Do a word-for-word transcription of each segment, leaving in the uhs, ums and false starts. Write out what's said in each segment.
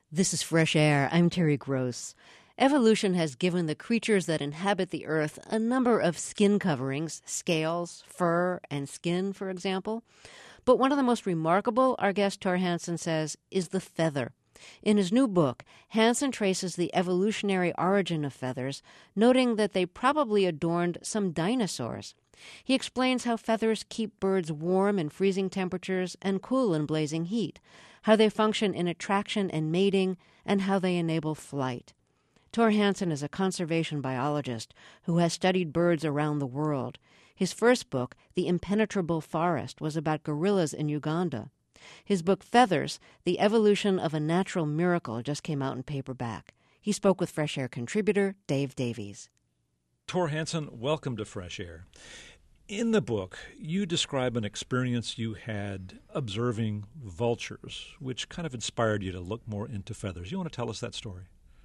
This is Fresh Air. I'm Terry Gross. Evolution has given the creatures that inhabit the earth a number of skin coverings, scales, fur, and skin, for example. But one of the most remarkable, our guest Tor Hansen says, is the feather. In his new book, Hansen traces the evolutionary origin of feathers, noting that they probably adorned some dinosaurs. He explains how feathers keep birds warm in freezing temperatures and cool in blazing heat, how they function in attraction and mating, and how they enable flight. Tor Hansen is a conservation biologist who has studied birds around the world. His first book, The Impenetrable Forest, was about gorillas in Uganda. His book, Feathers, The Evolution of a Natural Miracle, just came out in paperback. He spoke with Fresh Air contributor Dave Davies. Tor Hansen, welcome to Fresh Air. In the book, you describe an experience you had observing vultures, which kind of inspired you to look more into feathers. You want to tell us that story?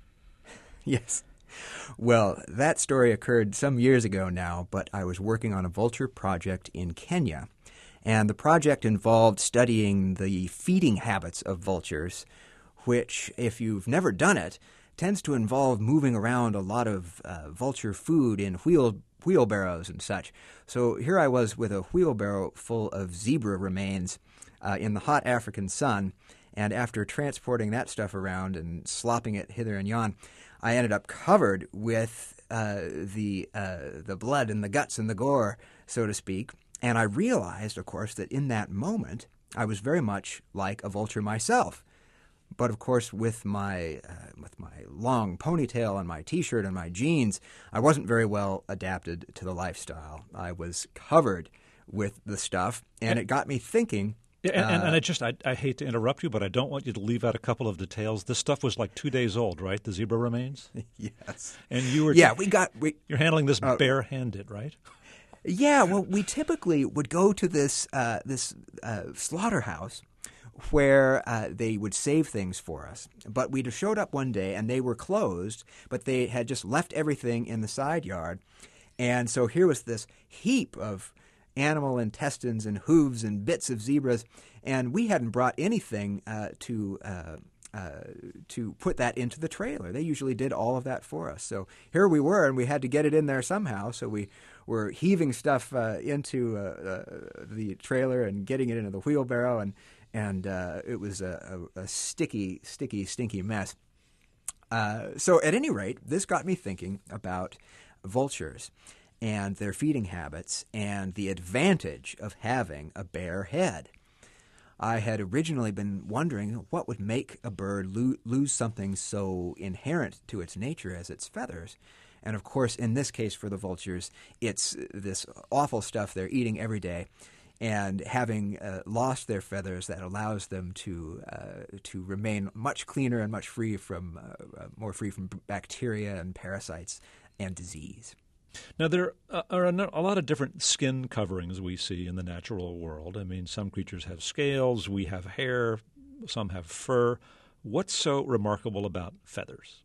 Yes. Well, that story occurred some years ago now, but I was working on a vulture project in Kenya. And the project involved studying the feeding habits of vultures, which, if you've never done it, tends to involve moving around a lot of uh, vulture food in wheel wheelbarrows and such. So here I was with a wheelbarrow full of zebra remains uh, in the hot African sun, and after transporting that stuff around and slopping it hither and yon, I ended up covered with uh, the uh, the blood and the guts and the gore, so to speak. And I realized, of course, that in that moment I was very much like a vulture myself. But of course, with my uh, with my long ponytail and my T-shirt and my jeans, I wasn't very well adapted to the lifestyle. I was covered with the stuff, and, and it got me thinking. Yeah, and, uh, and, and I just I, I hate to interrupt you, but I don't want you to leave out a couple of details. This stuff was like two days old, right? The zebra remains. Yes. And you were yeah we got we, you're handling this uh, barehanded, right? Yeah. Well, we typically would go to this uh, this uh, slaughterhouse where uh, they would save things for us. But we showed up one day, and they were closed, but they had just left everything in the side yard. And so here was this heap of animal intestines and hooves and bits of zebras, and we hadn't brought anything uh, to uh, uh, to put that into the trailer. They usually did all of that for us. So here we were, and we had to get it in there somehow, so we were heaving stuff uh, into uh, uh, the trailer and getting it into the wheelbarrow, and And uh, it was a, a, a sticky, sticky, stinky mess. Uh, so at any rate, this got me thinking about vultures and their feeding habits and the advantage of having a bare head. I had originally been wondering what would make a bird lo- lose something so inherent to its nature as its feathers. And of course, in this case for the vultures, it's this awful stuff they're eating every day. And having uh, lost their feathers, that allows them to uh, to remain much cleaner and much free from uh, uh, more free from bacteria and parasites and disease. Now, there are a lot of different skin coverings we see in the natural world. I mean, some creatures have scales, we have hair, some have fur. What's so remarkable about feathers?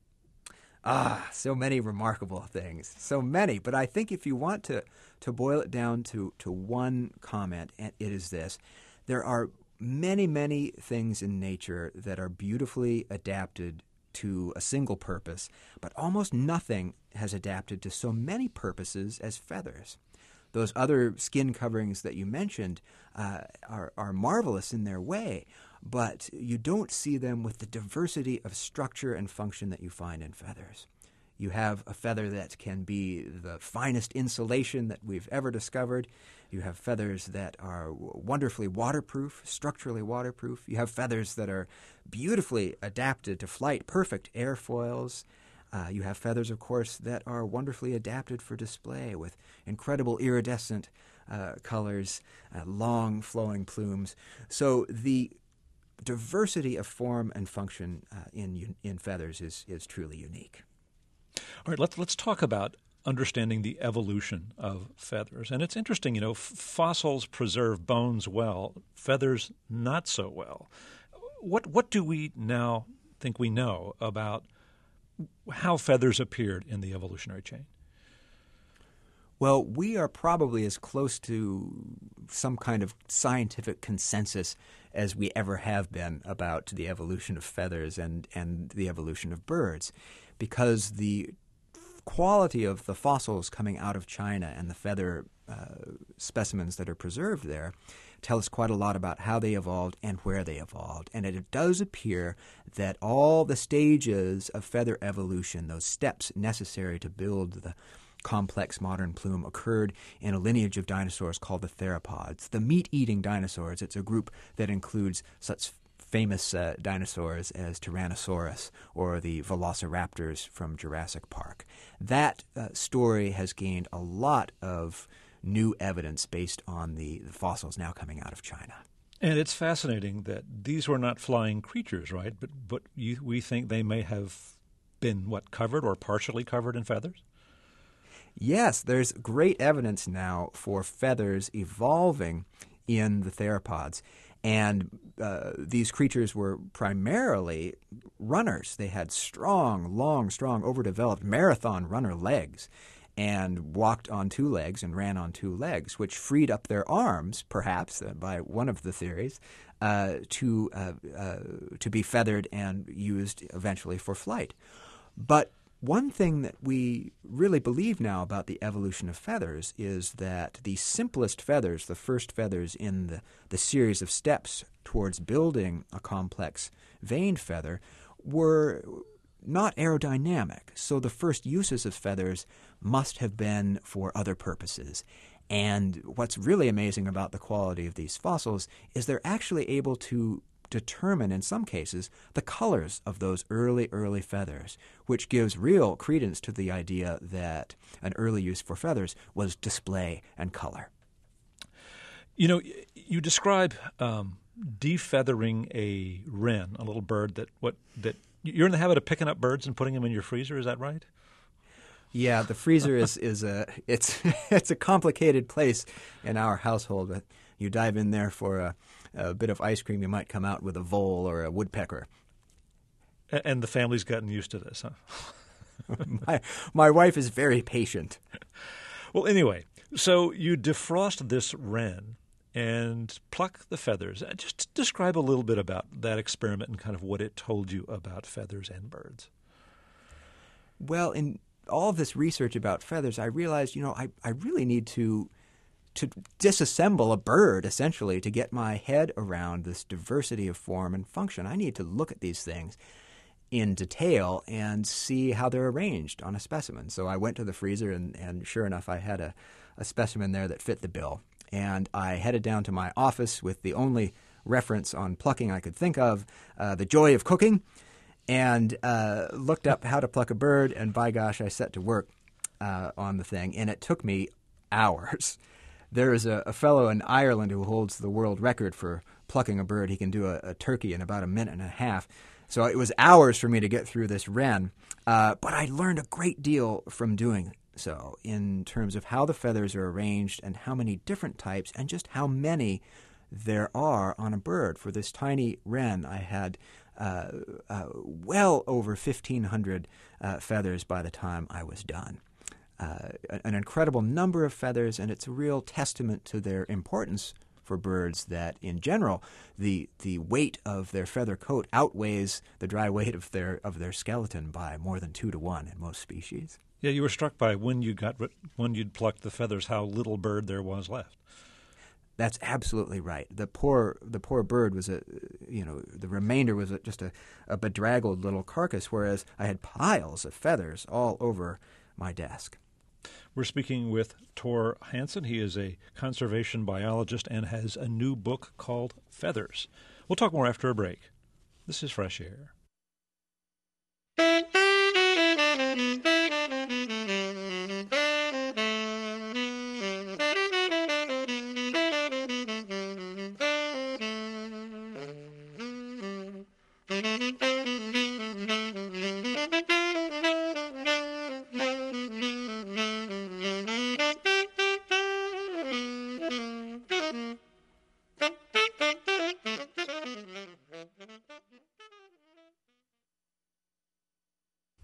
Ah, so many remarkable things, so many. But I think if you want to, to boil it down to, to one comment, it is this. There are many, many things in nature that are beautifully adapted to a single purpose, but almost nothing has adapted to so many purposes as feathers. Those other skin coverings that you mentioned uh, are, are marvelous in their way, but you don't see them with the diversity of structure and function that you find in feathers. You have a feather that can be the finest insulation that we've ever discovered. You have feathers that are wonderfully waterproof, structurally waterproof. You have feathers that are beautifully adapted to flight, perfect airfoils. Uh, you have feathers, of course, that are wonderfully adapted for display with incredible iridescent uh, colors, uh, long flowing plumes. So the diversity of form and function uh, in in feathers is is truly unique. All right, let's let's talk about understanding the evolution of feathers. And it's interesting, you know, f- fossils preserve bones well, feathers not so well. What what do we now think we know about how feathers appeared in the evolutionary chain? Well, we are probably as close to some kind of scientific consensus as we ever have been about the evolution of feathers and, and the evolution of birds, because the quality of the fossils coming out of China and the feather uh, specimens that are preserved there tell us quite a lot about how they evolved and where they evolved. And it does appear that all the stages of feather evolution, those steps necessary to build the complex modern plume, occurred in a lineage of dinosaurs called the theropods, the meat-eating dinosaurs. It's a group that includes such famous uh, dinosaurs as Tyrannosaurus or the velociraptors from Jurassic Park. That uh, story has gained a lot of new evidence based on the, the fossils now coming out of China. And it's fascinating that these were not flying creatures, right? But but you, we think they may have been, what, covered or partially covered in feathers? Yes, there's great evidence now for feathers evolving in the theropods. And uh, these creatures were primarily runners. They had strong, long, strong, overdeveloped marathon runner legs and walked on two legs and ran on two legs, which freed up their arms, perhaps, uh, by one of the theories, uh, to uh, uh, to be feathered and used eventually for flight. But one thing that we really believe now about the evolution of feathers is that the simplest feathers, the first feathers in the, the series of steps towards building a complex veined feather, were not aerodynamic. So the first uses of feathers must have been for other purposes. And what's really amazing about the quality of these fossils is they're actually able to determine, in some cases, the colors of those early, early feathers, which gives real credence to the idea that an early use for feathers was display and color. You know, you describe um, defeathering a wren, a little bird that what that you're in the habit of picking up birds and putting them in your freezer. Is that right? Yeah, the freezer is is a it's it's a complicated place in our household. But you dive in there for a, a bit of ice cream, you might come out with a vole or a woodpecker. And the family's gotten used to this, huh? my my wife is very patient. Well, anyway, so you defrost this wren and pluck the feathers. Just describe a little bit about that experiment and kind of what it told you about feathers and birds. Well, in all of this research about feathers, I realized, you know, I, I really need to to disassemble a bird, essentially, to get my head around this diversity of form and function. I need to look at these things in detail and see how they're arranged on a specimen. So I went to the freezer, and, and sure enough, I had a, a specimen there that fit the bill. And I headed down to my office with the only reference on plucking I could think of, uh, The Joy of Cooking, and uh, looked up how to pluck a bird, and by gosh, I set to work uh, on the thing, and it took me hours. There is a, a fellow in Ireland who holds the world record for plucking a bird. He can do a, a turkey in about a minute and a half. So it was hours for me to get through this wren, uh, but I learned a great deal from doing so in terms of how the feathers are arranged and how many different types and just how many there are on a bird. For this tiny wren, I had uh, uh, well over fifteen hundred uh, feathers by the time I was done. Uh, an incredible number of feathers, and it's a real testament to their importance for birds that, in general, the the weight of their feather coat outweighs the dry weight of their of their skeleton by more than two to one in most species. Yeah, you were struck by when you got when you'd plucked the feathers, how little bird there was left. That's absolutely right. The poor the poor bird was a, you know, the remainder was a, just a, a bedraggled little carcass, whereas I had piles of feathers all over my desk. We're speaking with Tor Hansen. He is a conservation biologist and has a new book called Feathers. We'll talk more after a break. This is Fresh Air.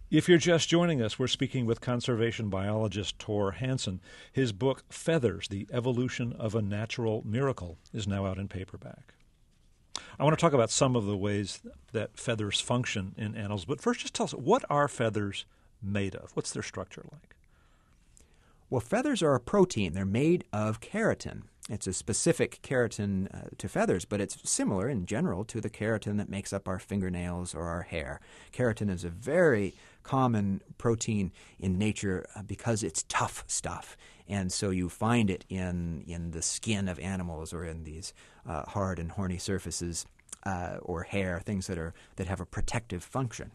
If you're just joining us, we're speaking with conservation biologist Tor Hansen. His book, Feathers, The Evolution of a Natural Miracle, is now out in paperback. I want to talk about some of the ways that feathers function in animals, but first just tell us, what are feathers made of? What's their structure like? Well, feathers are a protein. They're made of keratin. It's a specific keratin uh, to feathers, but it's similar in general to the keratin that makes up our fingernails or our hair. Keratin is a very common protein in nature uh, because it's tough stuff. And so you find it in, in the skin of animals or in these uh, hard and horny surfaces uh, or hair, things that are that have a protective function.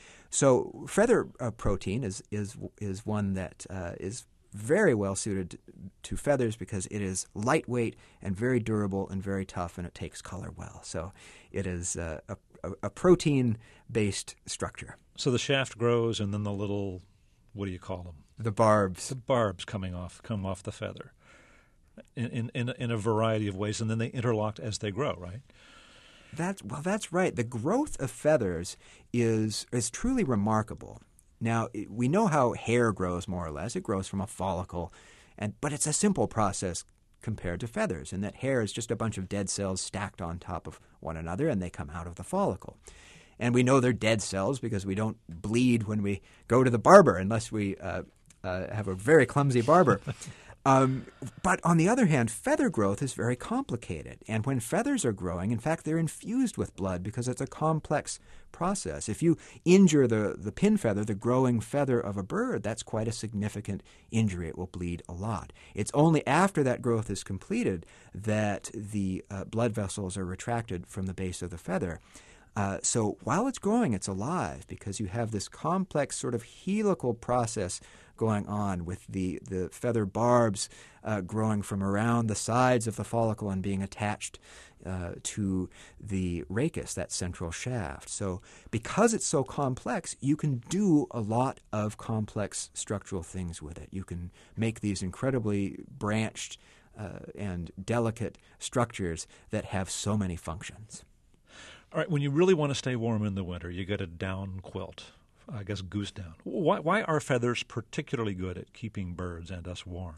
So feather uh, protein is, is, is one that uh, is very well suited to feathers because it is lightweight and very durable and very tough, and it takes color well. So it is uh, a, a, a protein-based structure. So the shaft grows, and then the little, what do you call them? The barbs. The barbs coming off, come off the feather in, in, in, in a variety of ways, and then they interlock as they grow, right? That's, well, that's right. The growth of feathers is is truly remarkable. Now, we know how hair grows, more or less. It grows from a follicle, and but it's a simple process compared to feathers, in that hair is just a bunch of dead cells stacked on top of one another, and they come out of the follicle. And we know they're dead cells because we don't bleed when we go to the barber, unless we uh, uh, have a very clumsy barber. Um, but on the other hand, feather growth is very complicated. And when feathers are growing, in fact, they're infused with blood because it's a complex process. If you injure the, the pin feather, the growing feather of a bird, that's quite a significant injury. It will bleed a lot. It's only after that growth is completed that the uh, blood vessels are retracted from the base of the feather. Uh, so while it's growing, it's alive because you have this complex sort of helical process going on with the, the feather barbs uh, growing from around the sides of the follicle and being attached uh, to the rachis, that central shaft. So because it's so complex, you can do a lot of complex structural things with it. You can make these incredibly branched uh, and delicate structures that have so many functions. All right, when you really want to stay warm in the winter, you get a down quilt, I guess goose down. Why, why are feathers particularly good at keeping birds and us warm?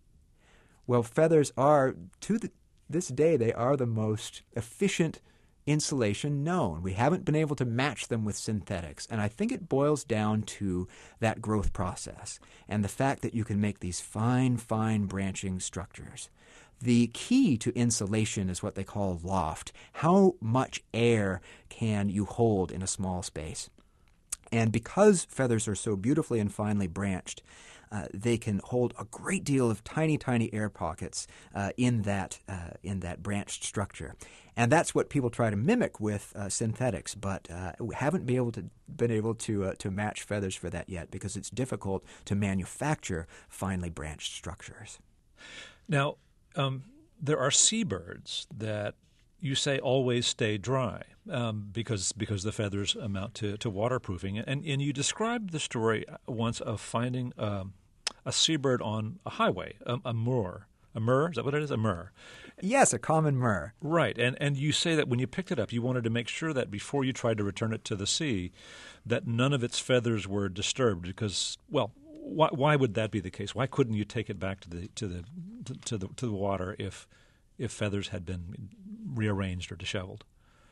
Well, feathers are, to the, this day, they are the most efficient insulation known. We haven't been able to match them with synthetics, and I think it boils down to that growth process and the fact that you can make these fine, fine branching structures. The key to insulation is what they call loft. How much air can you hold in a small space? And because feathers are so beautifully and finely branched, uh, they can hold a great deal of tiny, tiny air pockets uh, in that uh, in that branched structure. And that's what people try to mimic with uh, synthetics, but uh, we haven't been able to been able to uh, to match feathers for that yet because it's difficult to manufacture finely branched structures. Now, Um, there are seabirds that you say always stay dry um, because because the feathers amount to, to waterproofing. And, and you described the story once of finding um, a seabird on a highway, a, a murre. A murre? Is that what it is? A murre. Yes, a common murre. Right. And, and you say that when you picked it up, you wanted to make sure that before you tried to return it to the sea, that none of its feathers were disturbed because, well, Why, why would that be the case? Why couldn't you take it back to the to the to the to the water if if feathers had been rearranged or disheveled?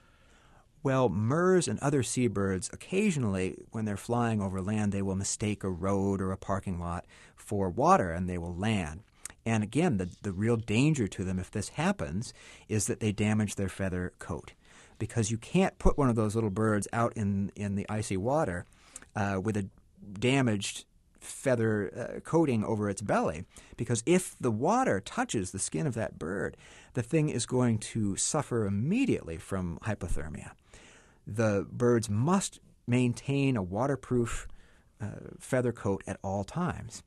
Well, murres and other seabirds, occasionally when they're flying over land, they will mistake a road or a parking lot for water, and they will land. And again, the the real danger to them if this happens is that they damage their feather coat, because you can't put one of those little birds out in in the icy water uh, with a damaged feather uh, coating over its belly, because if the water touches the skin of that bird, the thing is going to suffer immediately from hypothermia. The birds must maintain a waterproof uh, feather coat at all times.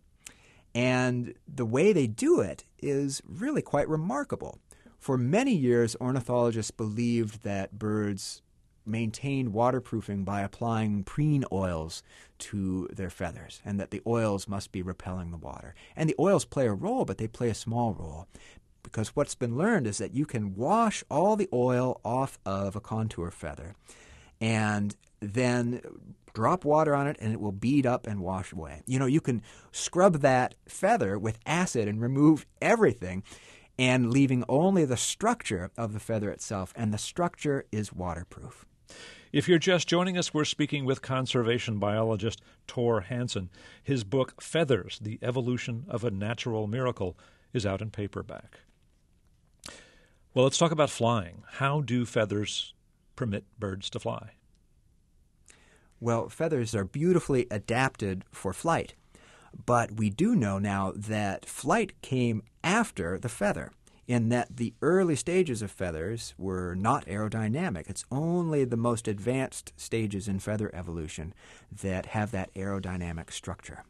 And the way they do it is really quite remarkable. For many years, ornithologists believed that birds maintained waterproofing by applying preen oils to their feathers, and that the oils must be repelling the water. And the oils play a role, but they play a small role, because what's been learned is that you can wash all the oil off of a contour feather, and then drop water on it and it will bead up and wash away. You know, you can scrub that feather with acid and remove everything, and leaving only the structure of the feather itself, and the structure is waterproof. If you're just joining us, we're speaking with conservation biologist Tor Hansen. His book, Feathers, The Evolution of a Natural Miracle, is out in paperback. Well, let's talk about flying. How do feathers permit birds to fly? Well, feathers are beautifully adapted for flight, but we do know now that flight came after the feather, in that the early stages of feathers were not aerodynamic. It's only the most advanced stages in feather evolution that have that aerodynamic structure.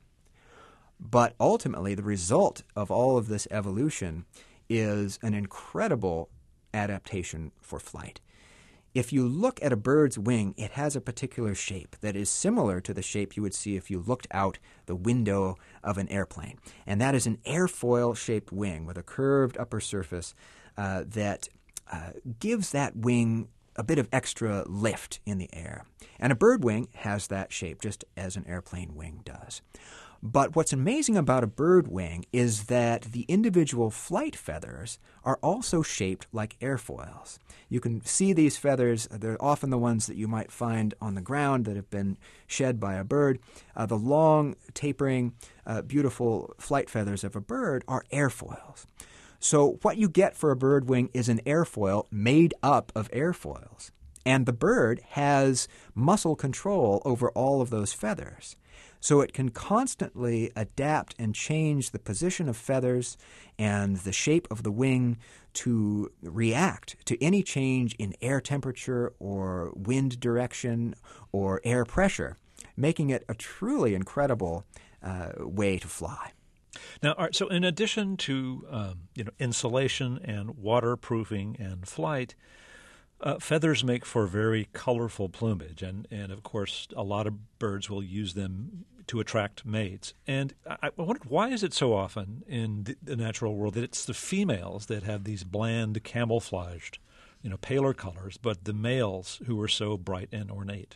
But ultimately, the result of all of this evolution is an incredible adaptation for flight. If you look at a bird's wing, it has a particular shape that is similar to the shape you would see if you looked out the window of an airplane. And that is an airfoil-shaped wing with a curved upper surface uh, that uh, gives that wing a bit of extra lift in the air. And a bird wing has that shape, just as an airplane wing does. But what's amazing about a bird wing is that the individual flight feathers are also shaped like airfoils. You can see these feathers. They're often the ones that you might find on the ground that have been shed by a bird. Uh, the long, tapering, uh, beautiful flight feathers of a bird are airfoils. So what you get for a bird wing is an airfoil made up of airfoils. And the bird has muscle control over all of those feathers. So it can constantly adapt and change the position of feathers and the shape of the wing to react to any change in air temperature or wind direction or air pressure, making it a truly incredible uh, way to fly. Now, all right, so in addition to um, you know insulation and waterproofing and flight, Uh, feathers make for very colorful plumage, and, and of course, a lot of birds will use them to attract mates. And I, I wondered, why is it so often in the, the natural world that it's the females that have these bland, camouflaged, you know, paler colors, but the males who are so bright and ornate?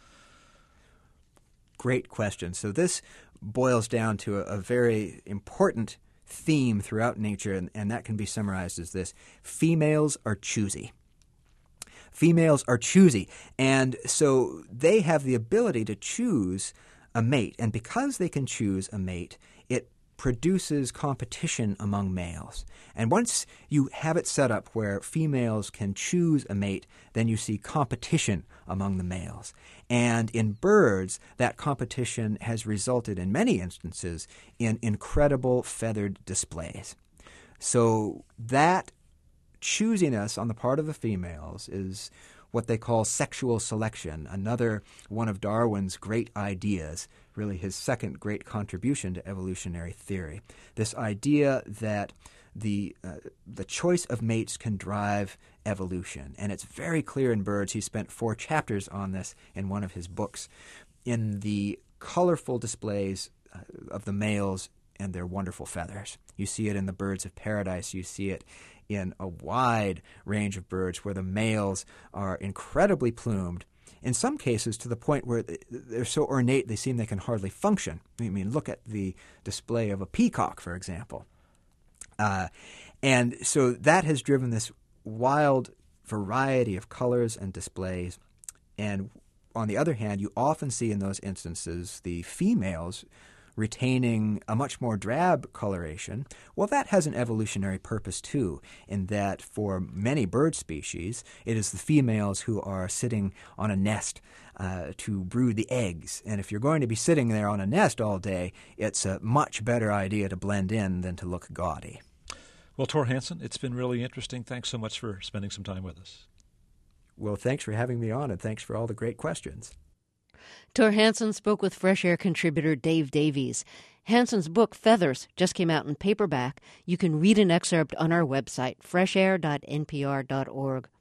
Great question. So this boils down to a, a very important theme throughout nature, and, and that can be summarized as this: females are choosy. Females are choosy, and so they have the ability to choose a mate. And because they can choose a mate, it produces competition among males. And once you have it set up where females can choose a mate, then you see competition among the males. And in birds, that competition has resulted in many instances in incredible feathered displays. So that choosiness on the part of the females is what they call sexual selection, another one of Darwin's great ideas, really his second great contribution to evolutionary theory. This idea that the uh, the choice of mates can drive evolution. And it's very clear in birds. He spent four chapters on this in one of his books, in the colorful displays uh, of the males and their wonderful feathers. You see it in the birds of paradise. You see it in a wide range of birds where the males are incredibly plumed, in some cases to the point where they're so ornate they seem they can hardly function. I mean, look at the display of a peacock, for example. Uh, and so that has driven this wild variety of colors and displays. And on the other hand, you often see in those instances the females retaining a much more drab coloration. Well, that has an evolutionary purpose too, in that for many bird species, it is the females who are sitting on a nest uh, to brood the eggs. And if you're going to be sitting there on a nest all day, it's a much better idea to blend in than to look gaudy. Well, Tor Hansen, it's been really interesting. Thanks so much for spending some time with us. Well, thanks for having me on, and thanks for all the great questions. Tor Hansen spoke with Fresh Air contributor Dave Davies. Hansen's book, Feathers, just came out in paperback. You can read an excerpt on our website, fresh air dot n p r dot org.